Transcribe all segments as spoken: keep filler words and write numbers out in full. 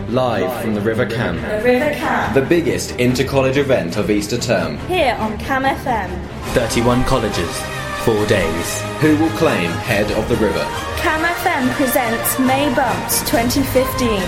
Live from the River Cam. The River Cam. The biggest inter-college event of Easter term. Here on Cam F M. thirty-one colleges, four days. Who will claim head of the river? Cam F M presents May Bumps twenty fifteen.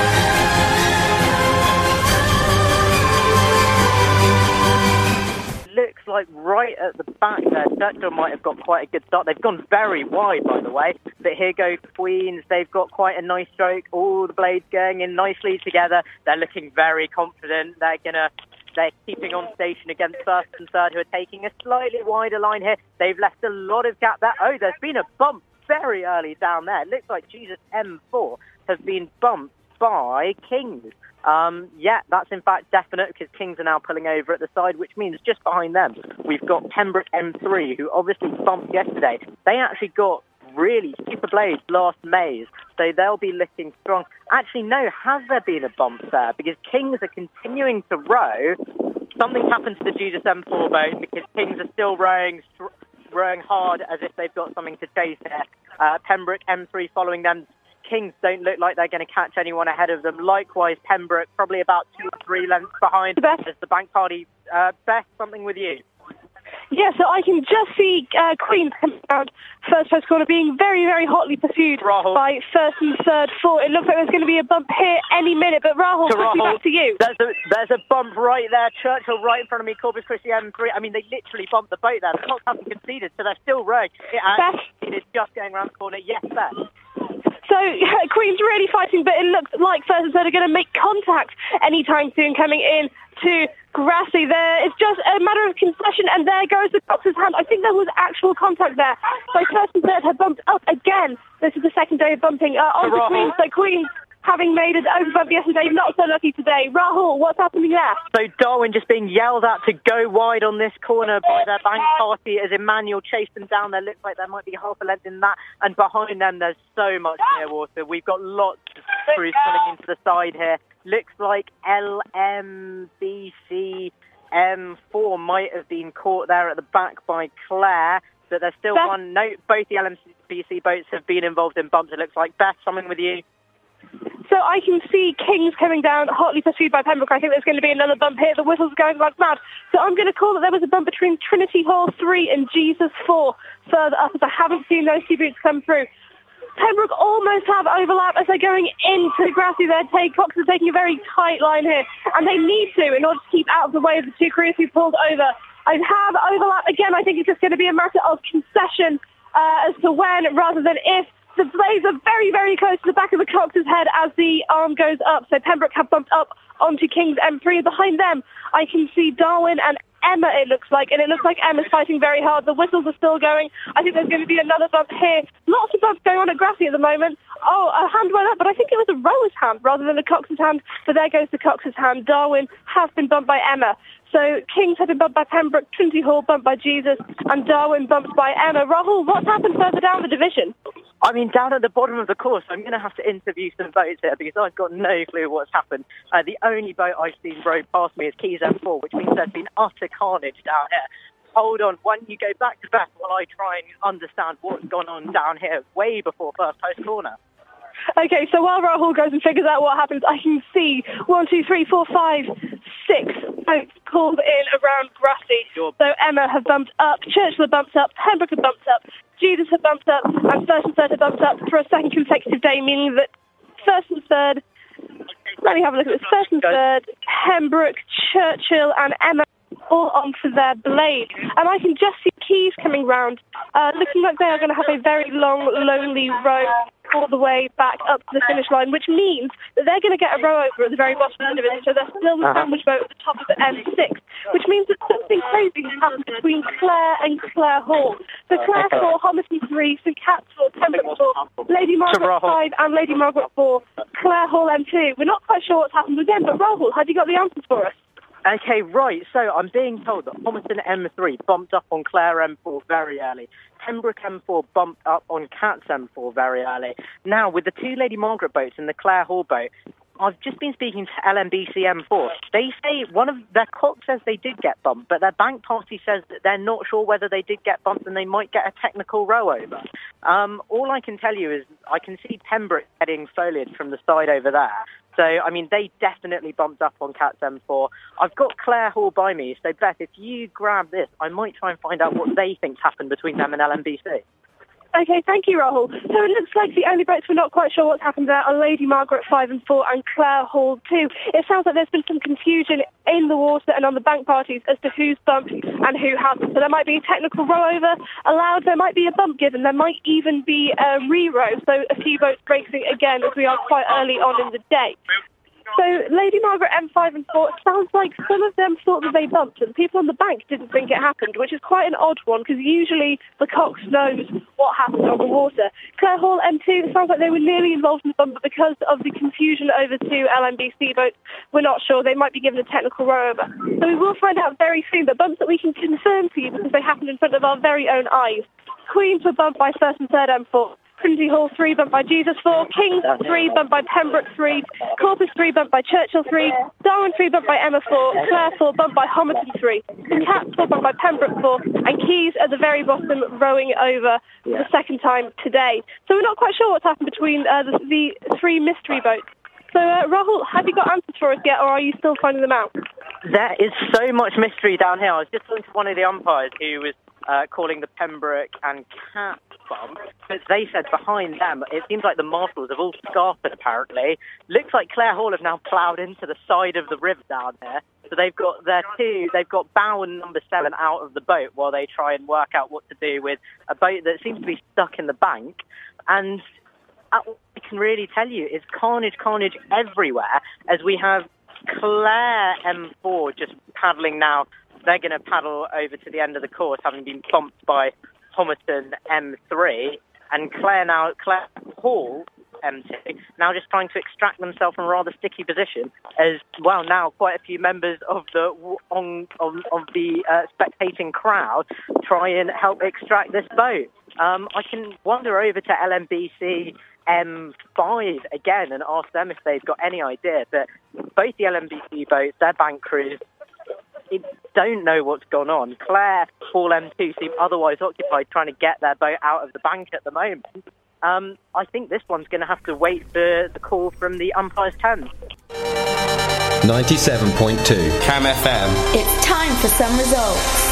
Looks like right at the back there, Churchill might have got quite a good start. They've gone very wide, by the way. But here go Queens. They've got quite a nice stroke. All the blades going in nicely together. They're looking very confident. They're gonna, they're keeping on station against first and third, who are taking a slightly wider line here. They've left a lot of gap there. Oh, there's been a bump very early down there. It looks like Jesus M four has been bumped by Kings. Um, yeah, that's in fact definite, because Kings are now pulling over at the side, which means just behind them we've got Pembroke M three, who obviously bumped yesterday. They actually got really super blades last Mays, so they'll be looking strong. Actually, no, has there been a bump there? Because Kings are continuing to row. Something happened to the Jesus M four boat, because Kings are still rowing, rowing hard as if they've got something to chase here. Uh, Pembroke M three following them. Kings don't look like they're going to catch anyone ahead of them. Likewise, Pembroke probably about two or three lengths behind. Beth. As the bank party. Uh, Beth, something with you. Yeah, so I can just see uh, Queens coming out first post corner, being very, very hotly pursued Rahul. by first and third, four. It looks like there's going to be a bump here any minute, but Rahul, To quickly Rahul. back to you. There's a, there's a bump right there. Churchill right in front of me. Corpus Christi M three. I mean, they literally bumped the boat there. The clock hasn't conceded, so they're still rowing. It, Beth. it is just going around the corner. Yes, Beth. So Queen's really fighting, but it looks like first and third are going to make contact anytime soon coming in to Grassy. There, it's just a matter of concession, and there goes the Cox's hand. I think there was actual contact there. So first and third have bumped up again. This is the second day of bumping uh, on the Queens. So Queens, having made it over bump yesterday, not so lucky today. Rahul, what's happening there? So Darwin just being yelled at to go wide on this corner by their bank party as Emmanuel chased them down there. Looks like there might be half a length in that. And behind them, there's so much clear water. We've got lots of crews pulling into the side here. Looks like L M B C M four might have been caught there at the back by Claire. But there's still Beth. one. No, both the L M B C boats have been involved in bumps, it looks like. Beth, something with you? So I can see Kings coming down, hotly pursued by Pembroke. I think there's going to be another bump here. The whistle's going like mad. So I'm going to call that there was a bump between Trinity Hall three and Jesus four further up, as I haven't seen those two boots come through. Pembroke almost have overlap as they're going into Grassy. They're take, Cox are taking a very tight line here, and they need to in order to keep out of the way of the two crews who pulled over. I have overlap again. I think it's just going to be a matter of concession uh, as to when rather than if. The blades are very, very close to the back of the Cox's head as the arm goes up. So Pembroke have bumped up onto King's M three. Behind them, I can see Darwin and Emma, it looks like. And it looks like Emma's fighting very hard. The whistles are still going. I think there's going to be another bump here. Lots of bumps going on at Grassy at the moment. Oh, a hand went up, but I think it was a rower's hand rather than a Cox's hand. So there goes the Cox's hand. Darwin has been bumped by Emma. So Kings have been bumped by Pembroke, Trinity Hall bumped by Jesus, and Darwin bumped by Emma. Rahul, what's happened further down the division? I mean, down at the bottom of the course, I'm going to have to interview some boats here because I've got no clue what's happened. Uh, the only boat I've seen row past me is Keys M four, which means there's been utter carnage down here. Hold on, why don't you go back to Beth while I try and understand what's gone on down here way before first post corner. Okay, so while Rahul goes and figures out what happens, I can see one, two, three, four, five, six boats pulled in around Grassy. Sure. So Emma have bumped up, Churchill have bumped up, Pembroke have bumped up, Jesus have bumped up, and first and third have bumped up for a second consecutive day, meaning that first and third, let me have a look at this, first and third, Pembroke, Churchill and Emma all onto their blade. And I can just see Keys coming round, uh, looking like they are going to have a very long, lonely row all the way back up to the finish line, which means that they're going to get a row over at the very bottom end of it, so they're still the sandwich boat at the top of the M six, which means that something crazy has happened between Clare and Clare Hall. So Clare four, Homerton three, St Cat's four, Pembroke four, Lady Margaret five and Lady Margaret four, Clare Hall M two. We're not quite sure what's happened with them, but Rahul, have you got the answers for us? Okay, right, so I'm being told that Homerton M three bumped up on Clare M four very early. Pembroke M four bumped up on Cat's M four very early. Now, with the two Lady Margaret boats and the Clare Hall boat, I've just been speaking to L M B C M four. They say one of their cock says they did get bumped, but their bank party says that they're not sure whether they did get bumped and they might get a technical row over. Um, all I can tell you is I can see Pembroke getting foliage from the side over there. So, I mean, they definitely bumped up on Cats M four. I've got Clare Hall by me, so Beth, if you grab this, I might try and find out what they think's happened between them and L M B C. Okay, thank you, Rahul. So it looks like the only boats we're not quite sure what's happened there are Lady Margaret five and four and Clare Hall two. It sounds like there's been some confusion in the water and on the bank parties as to who's bumped and who hasn't. So there might be a technical row over allowed, there might be a bump given, there might even be a re-row, so a few boats racing again as we are quite early on in the day. So Lady Margaret M five and four, it sounds like some of them thought that they bumped and people on the bank didn't think it happened, which is quite an odd one because usually the cox knows what happened on the water. Clare Hall M two, it sounds like they were nearly involved in the bump, but because of the confusion over two L M B C boats, we're not sure. They might be given a technical row over. So we will find out very soon, but bumps that we can confirm for you because they happened in front of our very own eyes. Queens were bumped by first and third M four. Trinity Hall three bumped by Jesus four, Kings three bumped by Pembroke three, Corpus three bumped by Churchill three, Darwin three bumped by Emma four, Clare four bumped by Homerton three, Cats four bumped by Pembroke four, and Keys at the very bottom rowing over for the second time today. So we're not quite sure what's happened between uh, the, the three mystery boats. So uh, Rahul, have you got answers for us yet, or are you still finding them out? There is so much mystery down here. I was just talking to one of the umpires who was uh, calling the Pembroke and Cat bump, but they said behind them, it seems like the marshals have all scarfed apparently. Looks like Clare Hall have now ploughed into the side of the river down here. So they've got their two, they've got Bowen number seven out of the boat while they try and work out what to do with a boat that seems to be stuck in the bank. And uh, what I can really tell you is carnage, carnage everywhere as we have Clare M four just paddling now. They're going to paddle over to the end of the course, having been bumped by Homerton M three, and Clare now, Clare Hall M two, now just trying to extract themselves from a rather sticky position, as well now quite a few members of the on, of, of the uh, spectating crowd try and help extract this boat. Um, I can wander over to L M B C M five again and ask them if they've got any idea, but both the L M B C boats, their bank crews, don't know what's gone on. Clare Hall M two seem otherwise occupied trying to get their boat out of the bank at the moment. Um, I think this one's going to have to wait for the call from the umpire's tent. ninety-seven point two Cam F M. It's time for some results.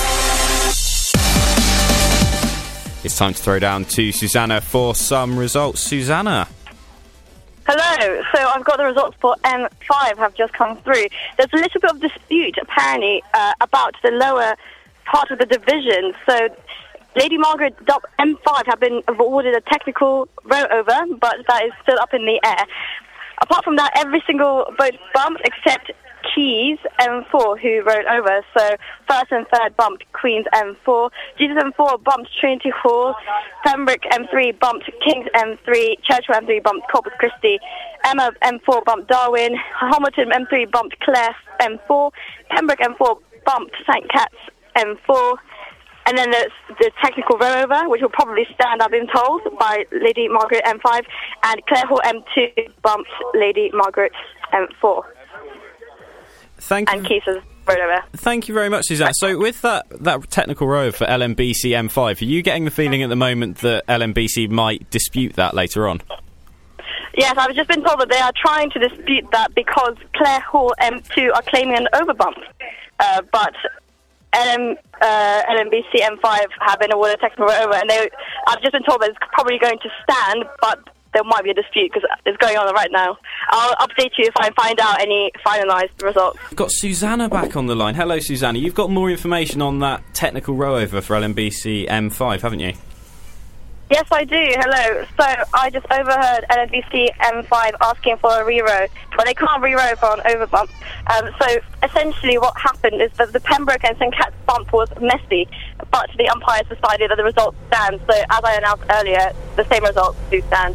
It's time to throw down to Susanna for some results. Susanna. Hello, so I've got the results for M five have just come through. There's a little bit of dispute, apparently, uh, about the lower part of the division. So Lady Margaret M five have been awarded a technical row over, but that is still up in the air. Apart from that, every single boat bumped except Keys M four, who rode over. So first and third bumped Queens M four, Jesus M four bumped Trinity Hall, Pembroke M three bumped Kings M three, Churchill M three bumped Corpus Christi, Emma M four bumped Darwin, Homerton M three bumped Clare M four, Pembroke M four bumped Saint Cat's M four, and then there's the technical row over, which will probably stand, I've been told, by Lady Margaret M five, and Clare Hall M two bumped Lady Margaret M four. Thank and you. Keys has rode over. Thank you very much, Suzanne. So with that, that technical row for L M B C M five, are you getting the feeling at the moment that L M B C might dispute that later on? Yes, I've just been told that they are trying to dispute that because Clare Hall M two are claiming an overbump. Uh, but L M, uh, L M B C M five have been awarded a technical row over, and they, I've just been told that it's probably going to stand, but there might be a dispute because it's going on right now. I'll update you if I find out any finalised results. We've got Susanna back on the line. Hello, Susanna. You've got more information on that technical row over for L M B C M five, haven't you? Yes, I do. Hello. So I just overheard L M B C M five asking for a re-row, but they can't re-row for an overbump. Um, so essentially what happened is that the Pembroke and Saint Cat's bump was messy, but the umpires decided that the results stand. So as I announced earlier, the same results do stand.